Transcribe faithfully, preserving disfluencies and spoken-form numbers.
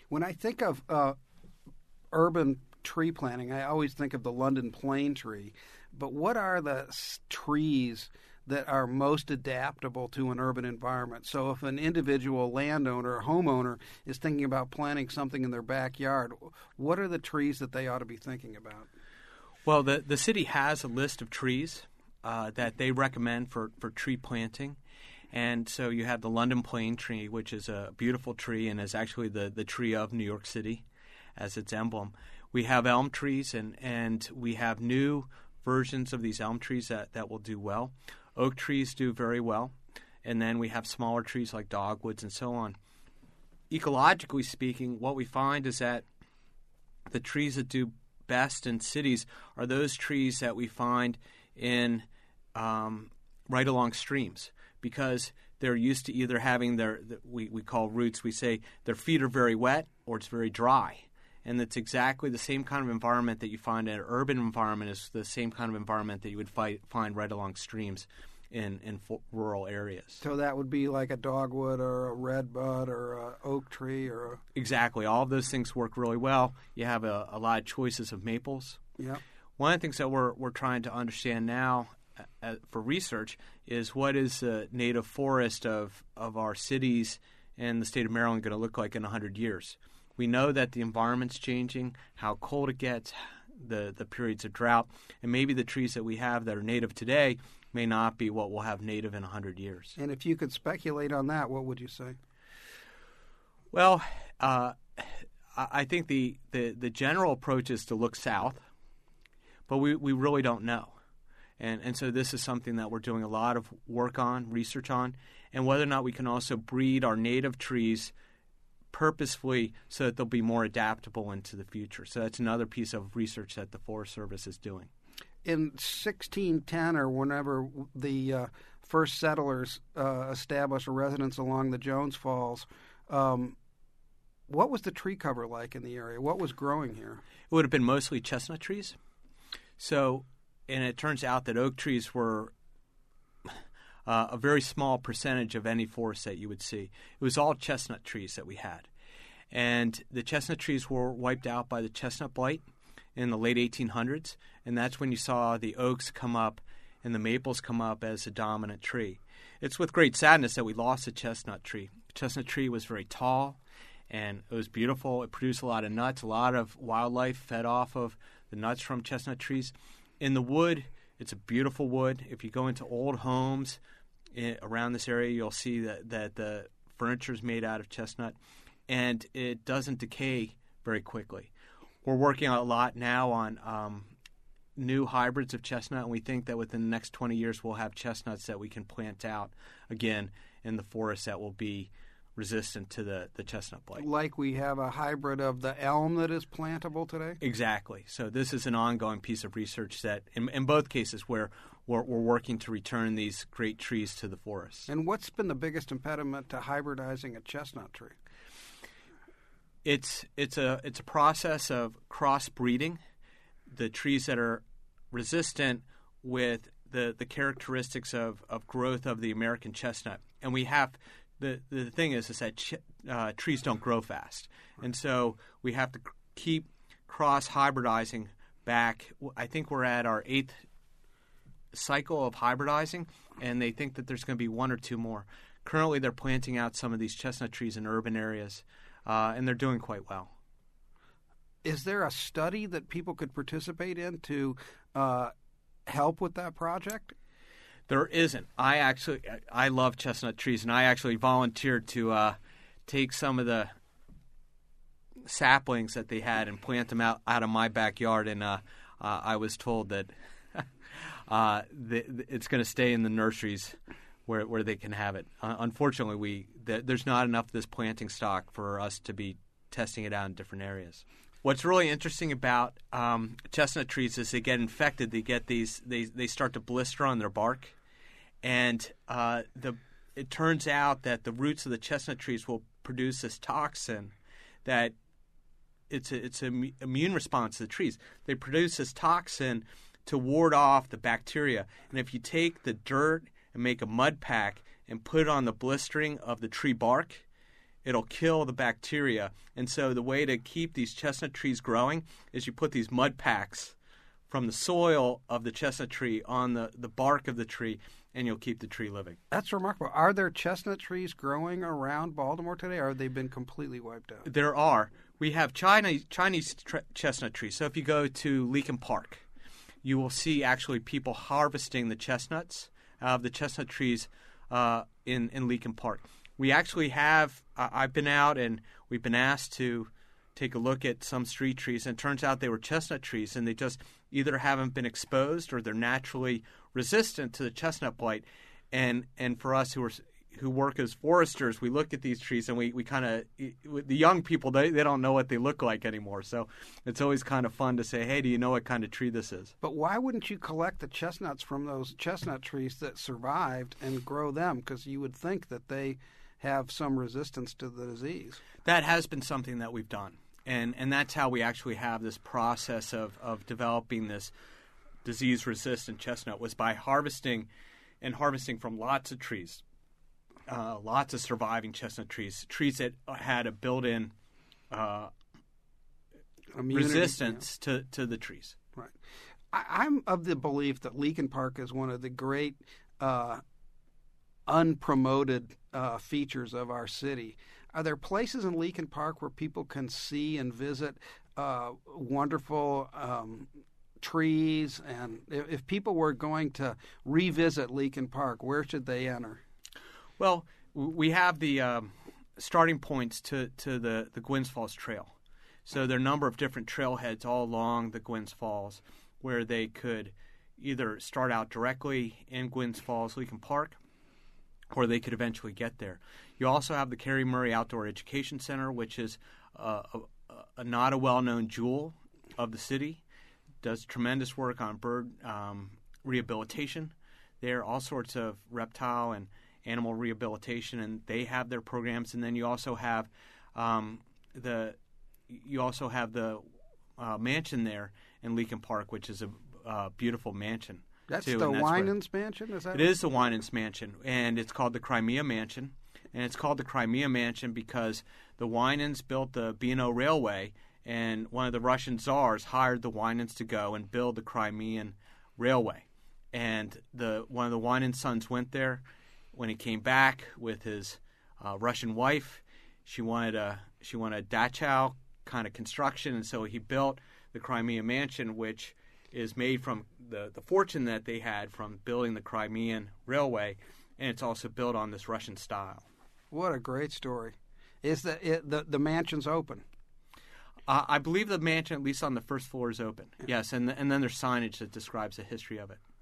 When I think of uh, urban tree planting, I always think of the London plane tree. But what are the s- trees that are most adaptable to an urban environment? So if an individual landowner or homeowner is thinking about planting something in their backyard, what are the trees that they ought to be thinking about? Well, the, the city has a list of trees uh, that they recommend for, for tree planting. And so you have the London plane tree, which is a beautiful tree and is actually the, the tree of New York City as its emblem. We have elm trees, and, and we have new versions of these elm trees that, that will do well. Oak trees do very well. And then we have smaller trees like dogwoods and so on. Ecologically speaking, what we find is that the trees that do best in cities are those trees that we find in um, right along streams, because they're used to either having their, we, we call roots, we say their feet are very wet or it's very dry. And it's exactly the same kind of environment that you find in an urban environment is the same kind of environment that you would fi- find right along streams in, in f- rural areas. So that would be like a dogwood or a redbud or an oak tree or a... Exactly. All of those things work really well. You have a, a lot of choices of maples. Yeah. One of the things that we're we're trying to understand now uh, for research is what is the native forest of, of our cities and the state of Maryland going to look like in one hundred years. We know that the environment's changing, how cold it gets, the, the periods of drought, and maybe the trees that we have that are native today may not be what we'll have native in one hundred years. And if you could speculate on that, what would you say? Well, uh, I think the, the, the general approach is to look south, but we, we really don't know. And and so this is something that we're doing a lot of work on, research on, and whether or not we can also breed our native trees purposefully so that they'll be more adaptable into the future. So that's another piece of research that the Forest Service is doing. In sixteen ten or whenever the uh, first settlers uh, established a residence along the Jones Falls, um, what was the tree cover like in the area? What was growing here? It would have been mostly chestnut trees. So, and it turns out that oak trees were uh, a very small percentage of any forest that you would see. It was all chestnut trees that we had. And the chestnut trees were wiped out by the chestnut blight in the late eighteen hundreds, and that's when you saw the oaks come up and the maples come up as a dominant tree. It's with great sadness that we lost the chestnut tree. The chestnut tree was very tall, and it was beautiful. It produced a lot of nuts. A lot of wildlife fed off of the nuts from chestnut trees. In the wood, it's a beautiful wood. If you go into old homes in, around this area, you'll see that, that the furniture is made out of chestnut, and it doesn't decay very quickly. We're working a lot now on um, new hybrids of chestnut, and we think that within the next twenty years we'll have chestnuts that we can plant out again in the forest that will be resistant to the, the chestnut blight. Like we have a hybrid of the elm that is plantable today? Exactly. So this is an ongoing piece of research that, in, in both cases, where we're, we're working to return these great trees to the forest. And what's been the biggest impediment to hybridizing a chestnut tree? It's it's a it's a process of crossbreeding the trees that are resistant with the, the characteristics of, of growth of the American chestnut. And we have the the thing is is that ch- uh, trees don't grow fast, and so we have to keep cross hybridizing back. I think we're at our eighth cycle of hybridizing, and they think that there's going to be one or two more. Currently, they're planting out some of these chestnut trees in urban areas. Uh, and they're doing quite well. Is there a study that people could participate in to uh, help with that project? There isn't. I actually, I love chestnut trees, and I actually volunteered to uh, take some of the saplings that they had and plant them out, out of my backyard. And uh, uh, I was told that uh, the, it's going to stay in the nurseries where where they can have it. Uh, unfortunately, we th- there's not enough of this planting stock for us to be testing it out in different areas. What's really interesting about um, chestnut trees is they get infected. They get these. They they start to blister on their bark, and uh, the it turns out that the roots of the chestnut trees will produce this toxin that it's a, it's an immune response to the trees. They produce this toxin to ward off the bacteria, and if you take the dirt and make a mud pack and put it on the blistering of the tree bark, it'll kill the bacteria. And so the way to keep these chestnut trees growing is you put these mud packs from the soil of the chestnut tree on the, the bark of the tree, and you'll keep the tree living. That's remarkable. Are there chestnut trees growing around Baltimore today, or have they been completely wiped out? There are. We have Chinese, Chinese tre- chestnut trees. So if you go to Leakin Park, you will see actually people harvesting the chestnuts of the chestnut trees uh, in, in Leakin Park. We actually have, uh, I've been out and we've been asked to take a look at some street trees, and it turns out they were chestnut trees, and they just either haven't been exposed or they're naturally resistant to the chestnut blight. And and for us who are who work as foresters, we look at these trees and we, we kind of, the young people, they, they don't know what they look like anymore. So it's always kind of fun to say, hey, do you know what kind of tree this is? But why wouldn't you collect the chestnuts from those chestnut trees that survived and grow them? Because you would think that they have some resistance to the disease. That has been something that we've done. And and that's how we actually have this process of, of developing this disease-resistant chestnut, was by harvesting and harvesting from lots of trees, uh, lots of surviving chestnut trees, trees that had a built-in uh, Immunity, resistance yeah. to, to the trees. Right. I, I'm of the belief that Leakin Park is one of the great uh, unpromoted uh, features of our city. Are there places in Leakin Park where people can see and visit uh, wonderful um, trees? And if, if people were going to revisit Leakin Park, where should they enter? Well, we have the um, starting points to, to the, the Gwynns Falls Trail. So there are a number of different trailheads all along the Gwynns Falls where they could either start out directly in Gwynns Falls, Leakin Park, or they could eventually get there. You also have the Carrie Murray Outdoor Education Center, which is uh, a, a not a well-known jewel of the city. Does tremendous work on bird um, rehabilitation. There are all sorts of reptile and animal rehabilitation, and they have their programs. And then you also have um, the you also have the uh, mansion there in Leakin Park, which is a uh, beautiful mansion. That's too, the that's Winans Mansion? Is that It right? is the Winans Mansion, and it's called the Crimea Mansion. And it's called the Crimea Mansion because the Winans built the B and O Railway, and one of the Russian czars hired the Winans to go and build the Crimean Railway. And the one of the Winans sons went there. When he came back with his uh, Russian wife, she wanted a she wanted a Dachau kind of construction, and so he built the Crimea Mansion, which is made from the, the fortune that they had from building the Crimean Railway, and it's also built on this Russian style. What a great story. Is the, it, the, the mansion's open? Uh, I believe the mansion, at least on the first floor, is open. Yes, and and then there's signage that describes the history of it.